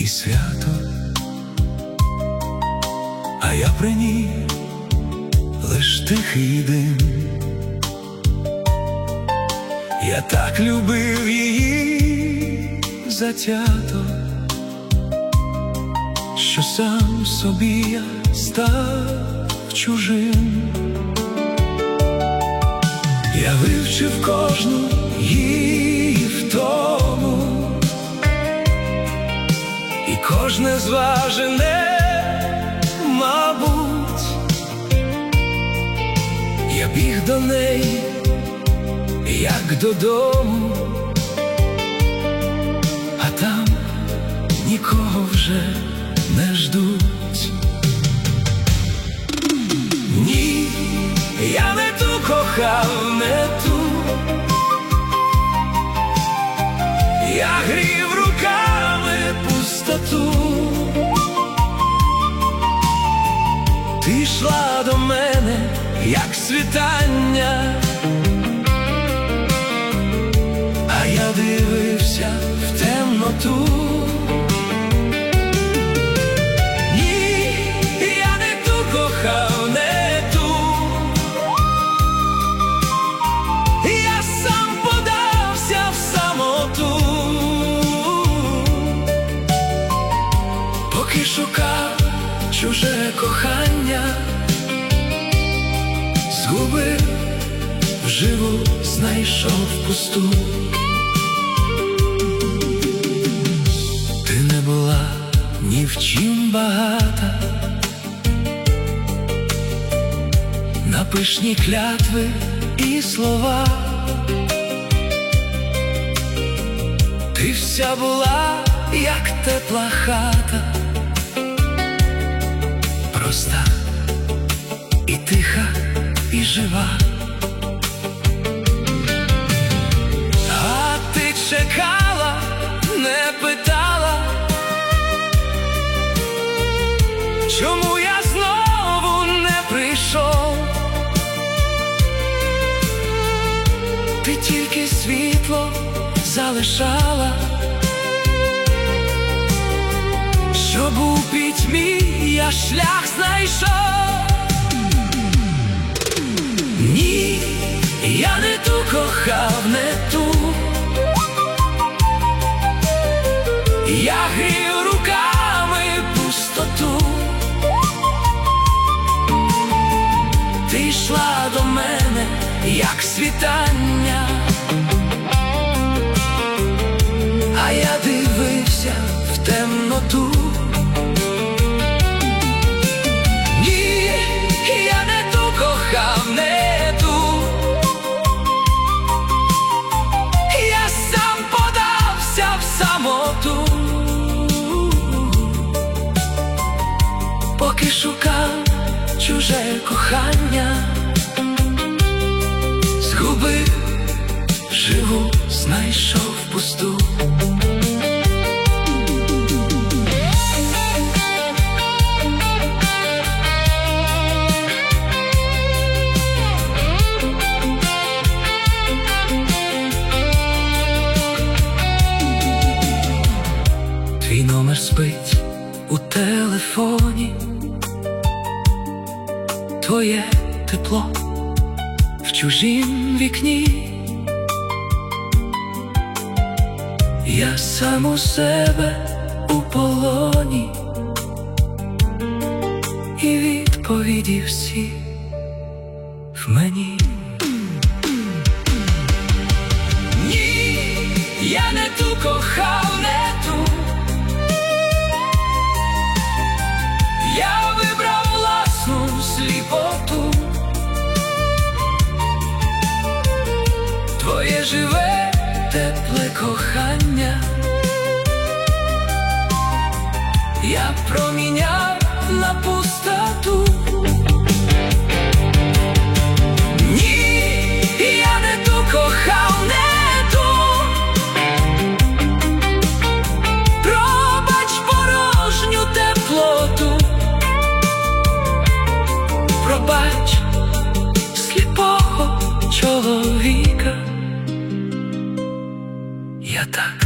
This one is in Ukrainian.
свято, а я при ній лиш тихий дим. Я так любив її затято, що сам собі я став чужим. Я вивчив кожну її втому, і кожне зважене, мабуть. Я біг до неї, як додому, а там нікого вже не ждуть. Ні, я не ту кохав, не ту. Я грів руками пустоту. Ти йшла до мене, як світання, а я дивився в темноту. Ні, я не ту кохав, не ту. Я сам подався в самоту, поки шукав чуже кохання, згубив, вживу знайшов пусту. Ти не була ні в чим багата, на пишні клятви і слова. Ти вся була, як тепла хата, проста і тиха, і жива. А ти чекала, не питала, чому я знову не прийшов. Ти тільки світло залишала, щоб у пітьмі я шлях знайшов. Ні, я не ту кохав, не ту. Я грів руками пустоту. Ти йшла до мене, як світання, а я дивився в темноту. Ні, я не ту кохав, не ту. Я сам подався в самоту, поки шукав чуже кохання, згубив, живу знайшов пусту. Твій номер спить у телефоні, твоє тепло в чужім вікні. Я сам у себе у полоні, і відповіді всі в мені. Ні, я не ту кохав, не ту. Я вибрав власну сліпоту. Твоє живе, тепле кохання я проміняв на пустоту. Ні, я не ту кохав, не ту. Пробач порожню теплоту. Пробач сліпого чоловіка. Я так